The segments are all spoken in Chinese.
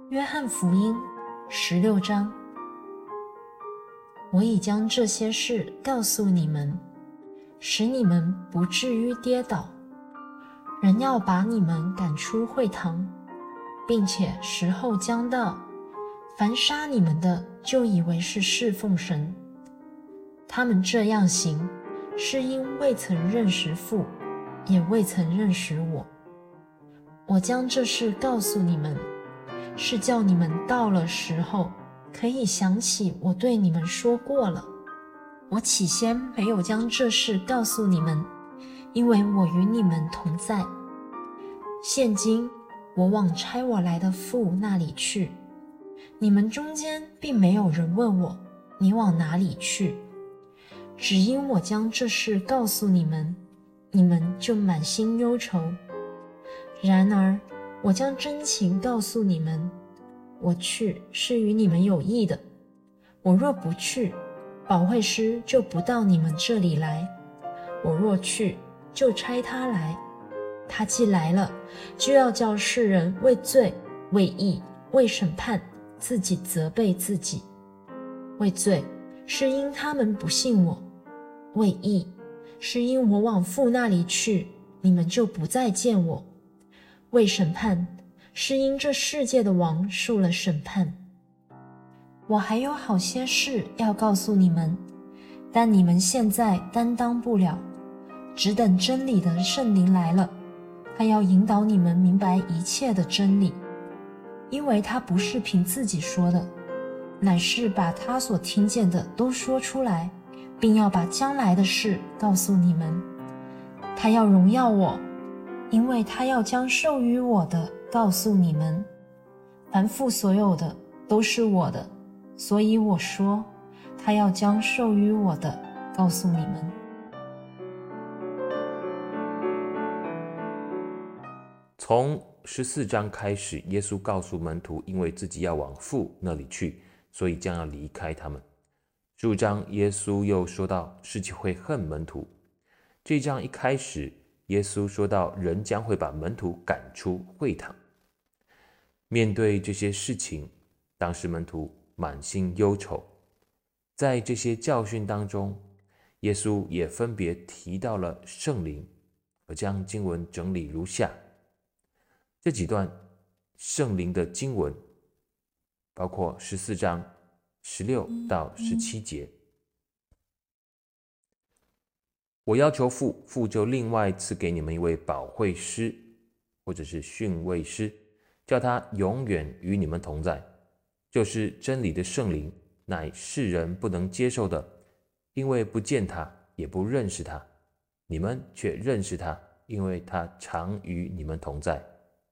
约翰福音16章，我已将这些事告诉你们，使你们不至于跌倒。人要把你们赶出会堂，并且时候将到，凡杀你们的，就以为是侍奉神。他们这样行，是因未曾认识父，也未曾认识我。我将这事告诉你们，是叫你们到了时候，可以想起我对你们说过了。我起先没有将这事告诉你们，因为我与你们同在。现今我往差我来的父那里去，你们中间并没有人问我，你往哪里去？只因我将这事告诉你们，你们就满心忧愁。然而我将真情告诉你们，我去是与你们有益的。我若不去，保惠师就不到你们这里来；我若去，就差他来。他既来了，就要叫世人为罪、为义、为审判，自己责备自己。为罪，是因他们不信我；为义，是因我往父那里去，你们就不再见我；为审判，是因这世界的王受了审判。我还有好些事要告诉你们，但你们现在担当不了，只等真理的圣灵来了，他要引导你们明白一切的真理，因为他不是凭自己说的，乃是把他所听见的都说出来，并要把将来的事告诉你们。他要荣耀我，因为他要将授予我的告诉你们。凡父所有的都是我的，所以我说，他要将授予我的告诉你们。 从14章开始，耶稣告诉门徒，因为自己要往父那里去，所以将要离开他们。15章，耶稣又说到世界会恨门徒。这一章一开始，耶稣说到人将会把门徒赶出会堂。面对这些事情，当时门徒满心忧愁。在这些教训当中，耶稣也分别提到了圣灵，而将经文整理如下。这几段圣灵的经文包括14章16到17节。我要求父，父就另外赐给你们一位保惠师，或者是训慰师，叫他永远与你们同在，就是真理的圣灵，乃世人不能接受的，因为不见他，也不认识他。你们却认识他，因为他常与你们同在。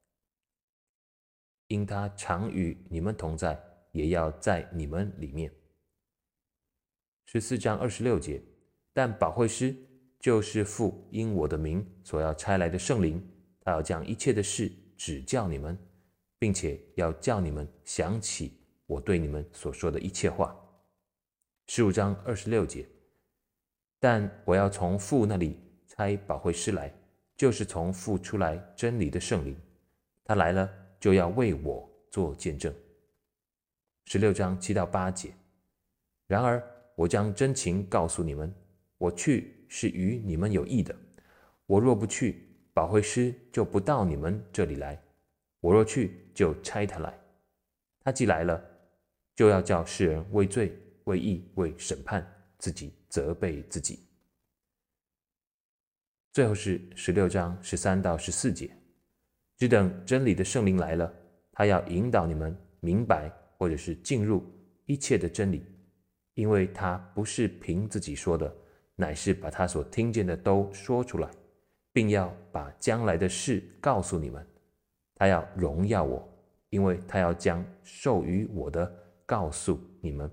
因他常与你们同在，也要在你们里面。14章26节，但保惠师就是父因我的名所要差来的圣灵，他要将一切的事指教你们，并且要叫你们想起我对你们所说的一切话。15章26节，但我要从父那里差保惠师来，就是从父出来真理的圣灵，他来了，就要为我做见证。16章7到8节，然而我将真情告诉你们，我去是与你们有益的。我若不去，保惠师就不到你们这里来；我若去，就差他来。他既来了，就要叫世人为罪、为义、为审判，自己责备自己。最后是16章13到14节，只等真理的圣灵来了，他要引导你们明白或者是进入一切的真理，因为他不是凭自己说的，乃是把他所听见的都说出来，并要把将来的事告诉你们。他要荣耀我，因为他要将授予我的告诉你们。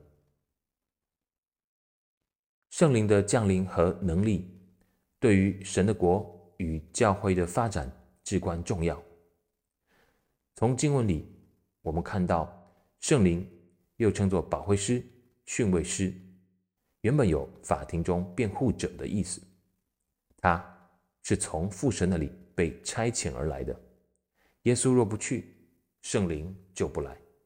圣灵的降临和能力对于神的国与教会的发展至关重要。从经文里我们看到，圣灵又称作保惠师、训慰师，原本有法庭中辩护者的意思，他是从父神那里被差遣而来的。耶稣若不去，圣灵就不来。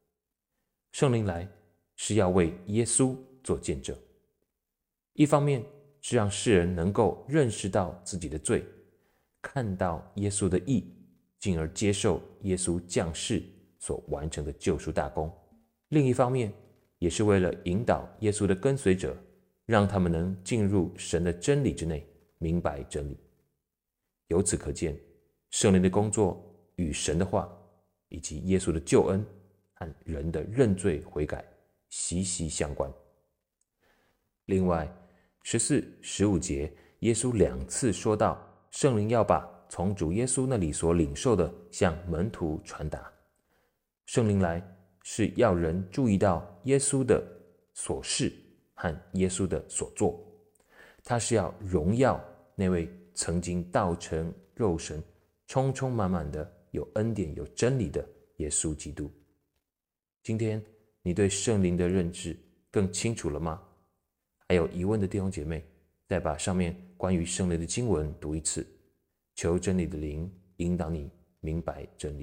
圣灵来是要为耶稣做见证，一方面是让世人能够认识到自己的罪，看到耶稣的义，进而接受耶稣降世所完成的救赎大功；另一方面也是为了引导耶稣的跟随者，让他们能进入神的真理之内，明白真理。由此可见，圣灵的工作与神的话以及耶稣的救恩和人的认罪悔改息息相关。另外14、15节，耶稣2次说到圣灵要把从主耶稣那里所领受的向门徒传达。圣灵来是要人注意到耶稣的所事和耶稣的所作，他是要荣耀那位曾经道成肉身，充充满满的有恩典有真理的耶稣基督。今天你对圣灵的认知更清楚了吗？还有疑问的弟兄姐妹，再把上面关于圣灵的经文读一次，求真理的灵引导你明白真理。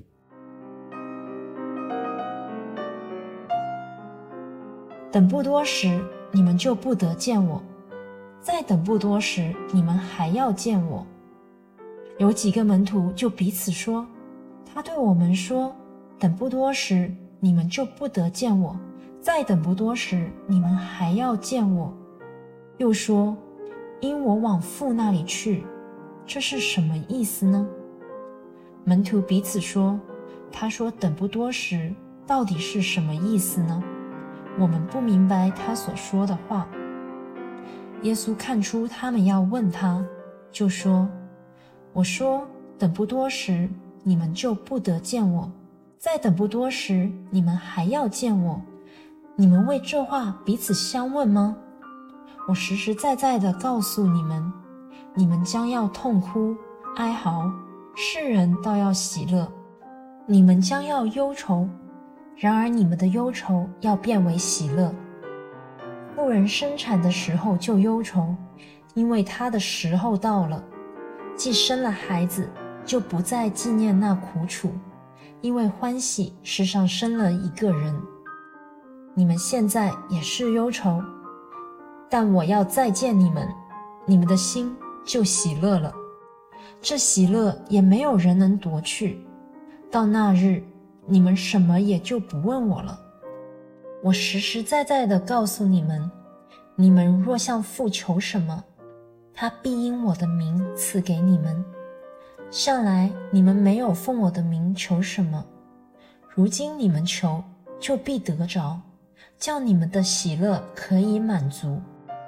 等不多时，你们就不得见我；再等不多时，你们还要见我。有几个门徒就彼此说，他对我们说，等不多时，你们就不得见我；再等不多时，你们还要见我。又说，因我往父那里去，这是什么意思呢？门徒彼此说，他说等不多时，到底是什么意思呢？我们不明白他所说的话。耶稣看出他们要问他，就说，我说等不多时，你们就不得见我；再等不多时，你们还要见我。你们为这话彼此相问吗？我实实在在地告诉你们，你们将要痛哭哀嚎，世人倒要喜乐；你们将要忧愁，然而你们的忧愁要变为喜乐。妇人生产的时候就忧愁，因为她的时候到了；既生了孩子，就不再纪念那苦楚，因为欢喜世上生了一个人。你们现在也是忧愁，但我要再见你们，你们的心就喜乐了。这喜乐也没有人能夺去。到那日，你们什么也就不问我了。我实实在在地告诉你们，你们若向父求什么，他必因我的名赐给你们。向来你们没有奉我的名求什么，如今你们求，就必得着，叫你们的喜乐可以满足。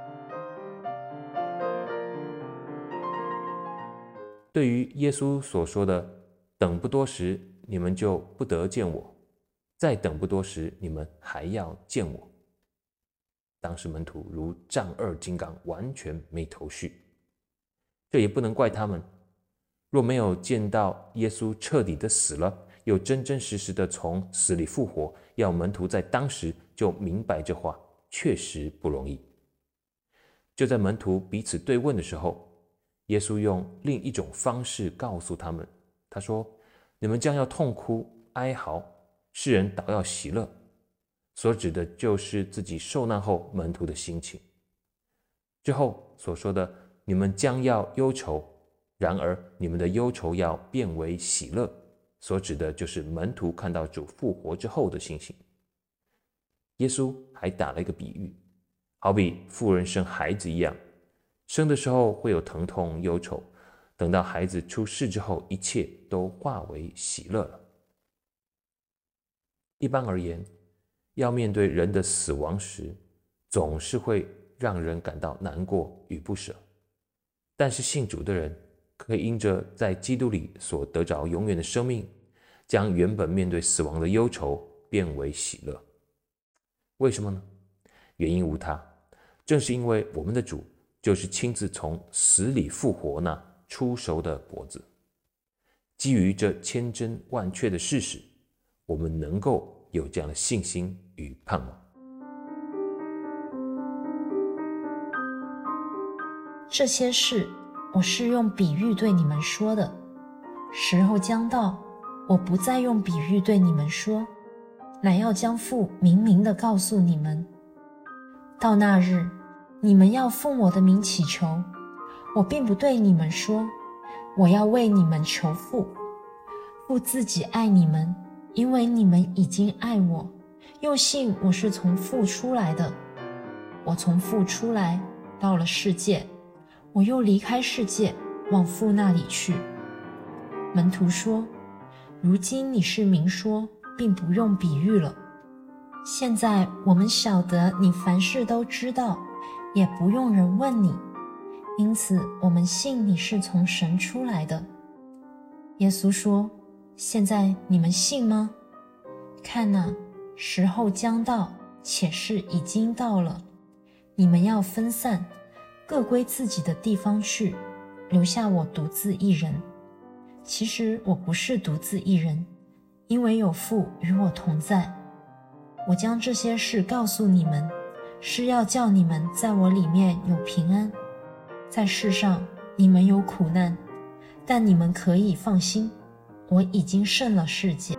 对于耶稣所说的等不多时，你们就不得见我；再等不多时，你们还要见我。当时门徒如丈二金刚，完全没头绪。这也不能怪他们，若没有见到耶稣彻底的死了，又真真实实的从死里复活，要门徒在当时就明白这话，确实不容易。就在门徒彼此对问的时候，耶稣用另一种方式告诉他们，他说，你们将要痛哭哀嚎，世人倒要喜乐。所指的就是自己受难后门徒的心情。之后所说的你们将要忧愁，然而你们的忧愁要变为喜乐，所指的就是门徒看到主复活之后的心情。耶稣还打了一个比喻，好比妇人生孩子一样，生的时候会有疼痛忧愁，等到孩子出世之后，一切都化为喜乐了。一般而言，要面对人的死亡时，总是会让人感到难过与不舍。但是信主的人可以因着在基督里所得着永远的生命，将原本面对死亡的忧愁变为喜乐。为什么呢？原因无他，正是因为我们的主就是亲自从死里复活那出熟的脖子。基于这千真万确的事实，我们能够有这样的信心与盼望。 这些事我是用比喻对你们说的，时候将到，我不再用比喻对你们说， 乃要将父明明地告诉你们。到那日，你们要奉我的名祈求，我并不对你们说，我要为你们求父。父自己爱你们，因为你们已经爱我，又信我是从父出来的。我从父出来，到了世界，我又离开世界，往父那里去。门徒说，如今你是明说，并不用比喻了。现在我们晓得你凡事都知道，也不用人问你，因此我们信你是从神出来的。耶稣说，现在你们信吗？看哪，时候将到，且是已经到了。你们要分散，各归自己的地方去，留下我独自一人。其实我不是独自一人，因为有父与我同在。我将这些事告诉你们，是要叫你们在我里面有平安。在世上你们有苦难，但你们可以放心，我已经胜了世界。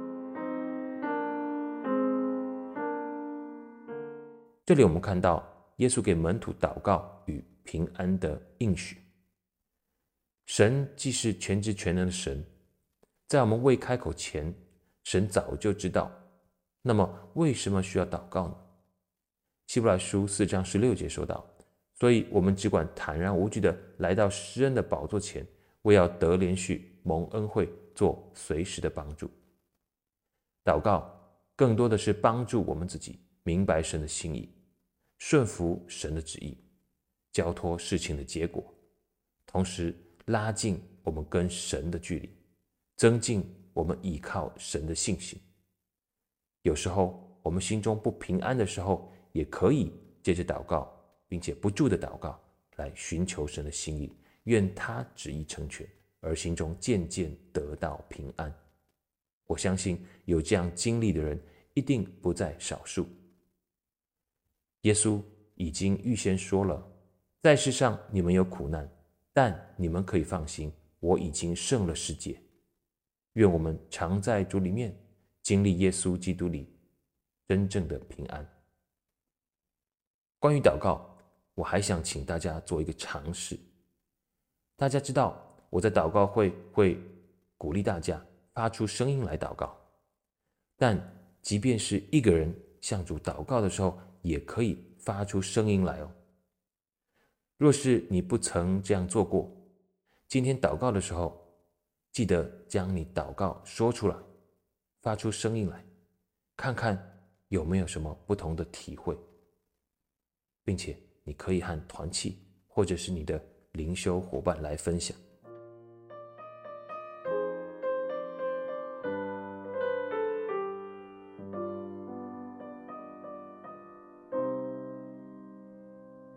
这里我们看到耶稣给门徒祷告与平安的应许。神既是全知全能的神，在我们未开口前，神早就知道。那么为什么需要祷告呢？希伯来书4章16节说道，所以我们只管坦然无惧的来到施恩的宝座前，为要得连续蒙恩惠，做随时的帮助。祷告更多的是帮助我们自己明白神的心意，顺服神的旨意，交托事情的结果，同时拉近我们跟神的距离，增进我们依靠神的信心。有时候我们心中不平安的时候，也可以借着祷告，并且不住的祷告，来寻求神的心意，愿他旨意成全，而心中渐渐得到平安。我相信有这样经历的人一定不在少数。耶稣已经预先说了，在世上你们有苦难，但你们可以放心，我已经胜了世界。愿我们常在主里面经历耶稣基督里真正的平安。关于祷告，我还想请大家做一个尝试。大家知道我在祷告会鼓励大家发出声音来祷告，但即便是一个人向主祷告的时候，也可以发出声音来哦。若是你不曾这样做过，今天祷告的时候，记得将你祷告说出来，发出声音来，看看有没有什么不同的体会，并且你可以和团契或者是你的灵修伙伴来分享。